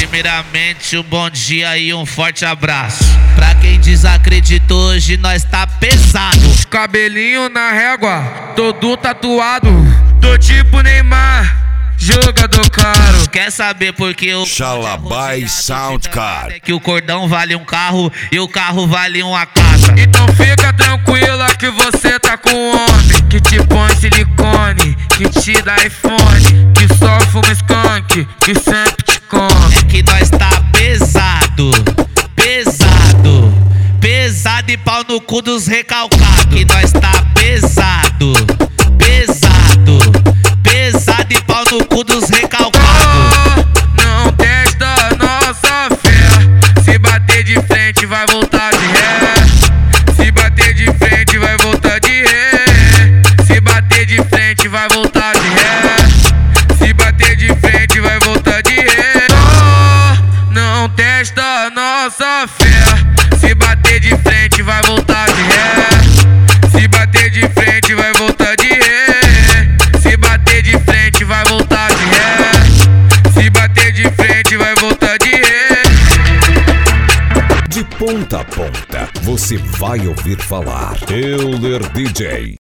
Primeiramente, um bom dia e um forte abraço. Pra quem desacreditou, hoje nós tá pesado. Cabelinho na régua, todo tatuado. Tô tipo Neymar, jogador caro. Quer saber por que o Xalabai Soundcar? É que o cordão vale um carro e o carro vale uma casa. Então fica tranquila que você tá com um homem que te põe silicone, que te dá iPhone, que só fuma skunk, que sempre te come. É que nós tá pesado, pesado, pesado e pau no cu dos recalcados. Que nós tá pesado, pesado, pesado e pau no cu dos recalcados. Não testa nossa fé, se bater de frente vai voltar de ré. Se bater de frente vai voltar de ré. Se bater de frente vai voltar de ré. Se bater de frente vai voltar de ré. Não testa nossa fé, se bater de frente vai voltar de ré. Se bater de frente vai voltar de ré. Se bater de frente vai voltar de ré. Se bater de frente vai voltar de ré. De ponta a ponta, você vai ouvir falar. Euler DJ.